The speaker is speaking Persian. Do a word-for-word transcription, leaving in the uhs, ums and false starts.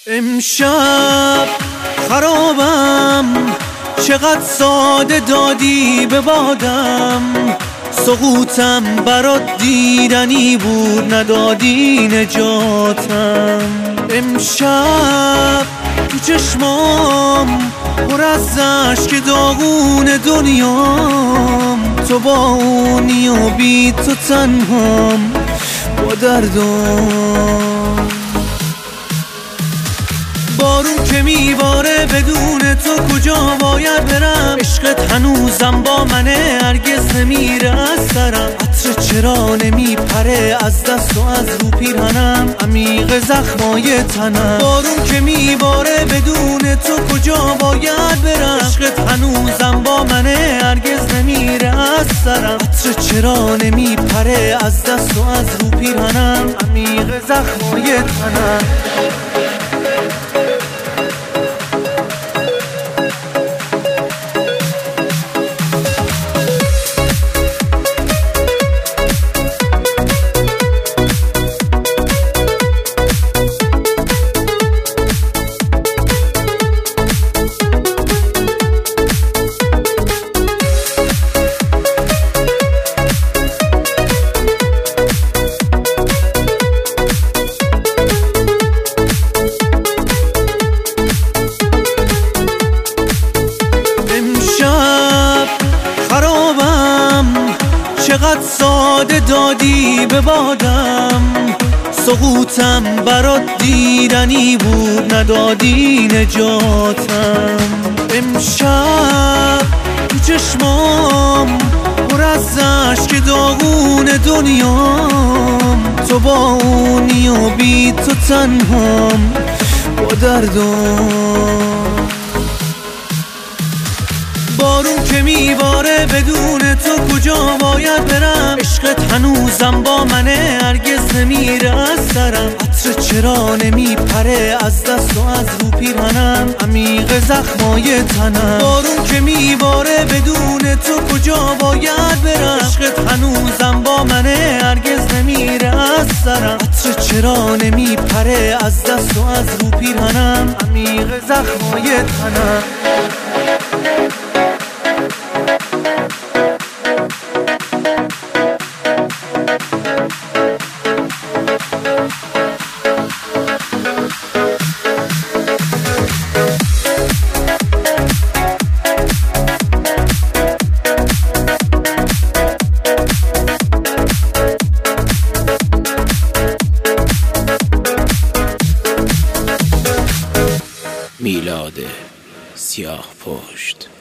امشب خرابم، چقدر ساده دادی به بادم. سقوطم برات دیدنی بود، ندادی نجاتم. امشب تو چشمام پر از اشک داغون دنیام. تو با اونی و بی تو تنهام با دردام. بارون که میباره بدون تو کجا باید برم؟ عشقت هنوزم با منه، هرگز نمیره از سرم. عطر چرا نمیپره از دست و از رو پیرهنم، عمیق زخمای تنم. بارون که میباره بدون تو کجا باید برم؟ عشقت هنوزم با منه، هرگز نمیره از سرم. عطر چرا نمیپره از دست و از رو پیرهنم، عمیق زخمای تنم. چقدر ساده دادی به بادم. سقوطم برات دیدنی بود، ندادی نجاتم. امشب تو چشمام پر از اشک داغون دنیام. تو با اونی و بی تو تنهام با دردام. بارون که میباره بدون تو کجا باید برم؟ عشقت هنوزم با منه، هرگز نمیره از سرم. عطر چرا نمیپره از دست و از رو پیرهنم، عمیق زخمای تنم. بارون که میباره بدون تو کجا باید برم؟ عشقت هنوزم با منه، هرگز نمیره از سرم. عطر چرا نمیپره از دست و از رو پیرهنم، عمیق زخمای تنم. میلاد سیاه پشت.